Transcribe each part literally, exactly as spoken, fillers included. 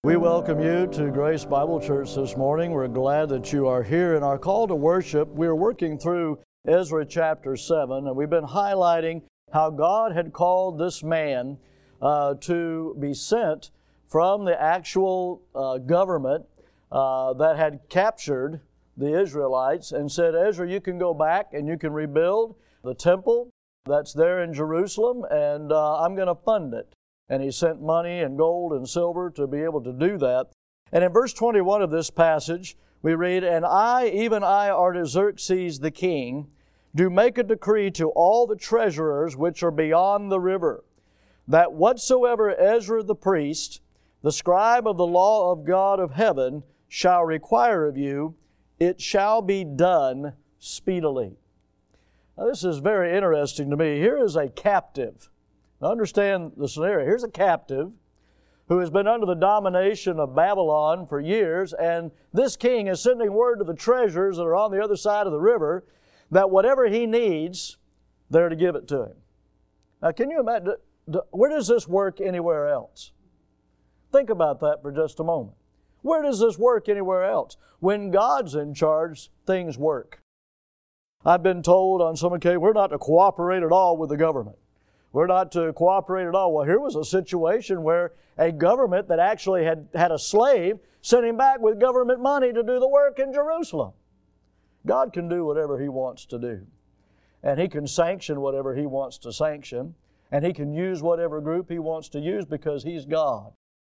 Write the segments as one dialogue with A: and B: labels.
A: We welcome you to Grace Bible Church this morning. We're glad that you are here. In our call to worship, we're working through Ezra chapter seven, and we've been highlighting how God had called this man uh, to be sent from the actual uh, government uh, that had captured the Israelites and said, Ezra, you can go back and you can rebuild the temple that's there in Jerusalem, and uh, I'm going to fund it. And he sent money and gold and silver to be able to do that. And in verse twenty-one of this passage, we read, And I, even I, Artaxerxes the king, do make a decree to all the treasurers which are beyond the river, that whatsoever Ezra the priest, the scribe of the law of God of heaven, shall require of you, it shall be done speedily. Now, this is very interesting to me. Here is a captive. Now, understand the scenario. Here's a captive who has been under the domination of Babylon for years, and this king is sending word to the treasurers that are on the other side of the river that whatever he needs, they're to give it to him. Now, can you imagine, where does this work anywhere else? Think about that for just a moment. Where does this work anywhere else? When God's in charge, things work. I've been told on some occasions, we're not to cooperate at all with the government. We're not to cooperate at all. Well, here was a situation where a government that actually had, had a slave sent him back with government money to do the work in Jerusalem. God can do whatever He wants to do. And He can sanction whatever He wants to sanction. And He can use whatever group He wants to use because He's God.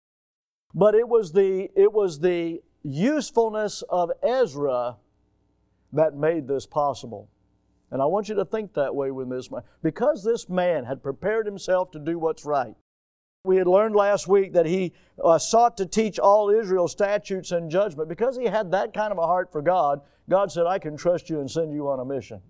A: But it was the, it was the usefulness of Ezra that made this possible. And I want you to think that way with this man. Because this man had prepared himself to do what's right. We had learned last week that he uh, sought to teach all Israel statutes and judgment. Because he had that kind of a heart for God, God said, I can trust you and send you on a mission.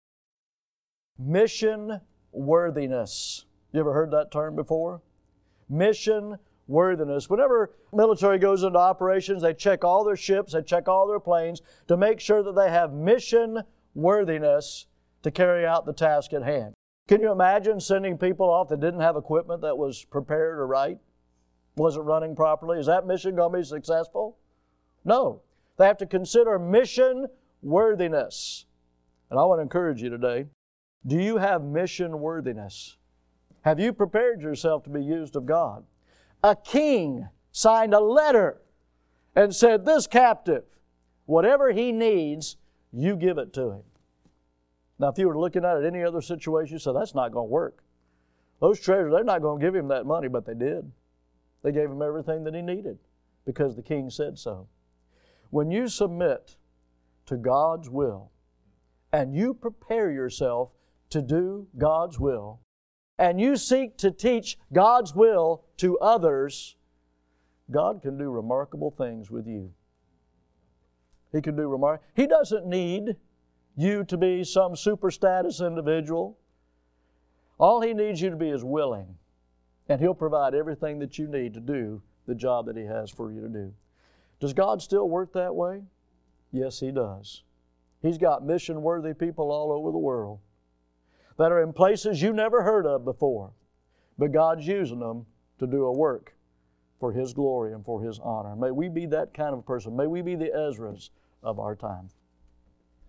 A: Mission worthiness. You ever heard that term before? Mission worthiness. Whenever military goes into operations, they check all their ships, they check all their planes to make sure that they have mission worthiness to carry out the task at hand. Can you imagine sending people off that didn't have equipment that was prepared or right? Wasn't running properly? Is that mission going to be successful? No. They have to consider mission worthiness. And I want to encourage you today, do you have mission worthiness? Have you prepared yourself to be used of God? A king signed a letter and said, this captive, whatever he needs, you give it to him. Now, if you were looking at it any other situation, you said, that's not going to work. Those treasurers, they're not going to give him that money, but they did. They gave him everything that he needed because the king said so. When you submit to God's will and you prepare yourself to do God's will and you seek to teach God's will to others, God can do remarkable things with you. He can do remarkable. He doesn't need you to be some super status individual. All He needs you to be is willing. And He'll provide everything that you need to do the job that He has for you to do. Does God still work that way? Yes, He does. He's got mission-worthy people all over the world that are in places you never heard of before. But God's using them to do a work for His glory and for His honor. May we be that kind of person. May we be the Ezras of our time.